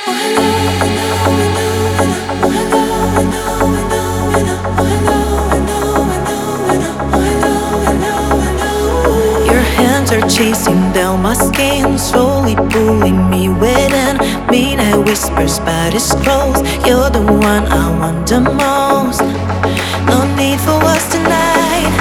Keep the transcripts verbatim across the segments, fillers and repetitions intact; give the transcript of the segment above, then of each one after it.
Your hands are chasing down my skin, slowly pulling me within. Midnight whispers, but it's close. You're the one I want the most. No need for us tonight.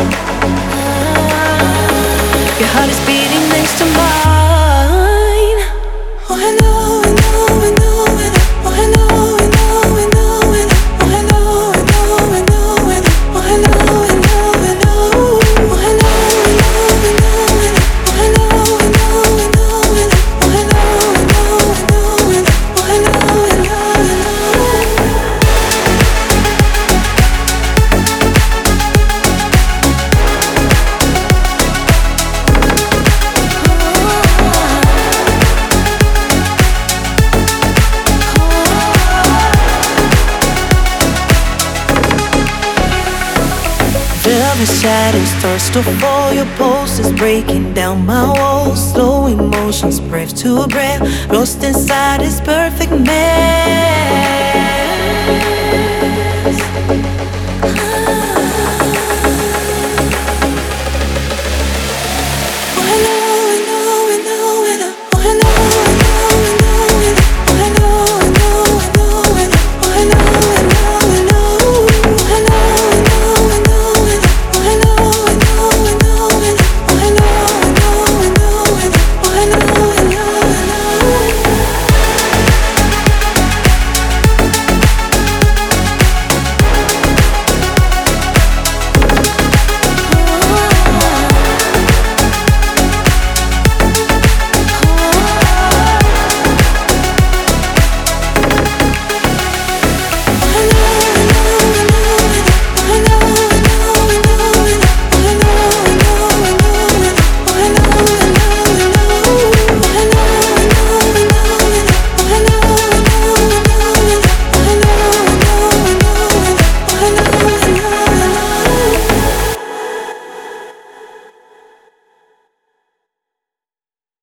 Your heart is beating next to mine. Oh hello, hello, hello, hello. Oh hello, hello, hello, hello. Oh hello, hello, hello, hello. Oh hello, hello, hello. Oh hello, hello, hello, hello. Oh hello, hello, hello, hello. Oh hello, hello, hello, hello. Oh hello, hello, velvet shadows starts to fall. Your pulse is breaking down my walls. Slow emotions, breath to breath, lost inside this perfect man.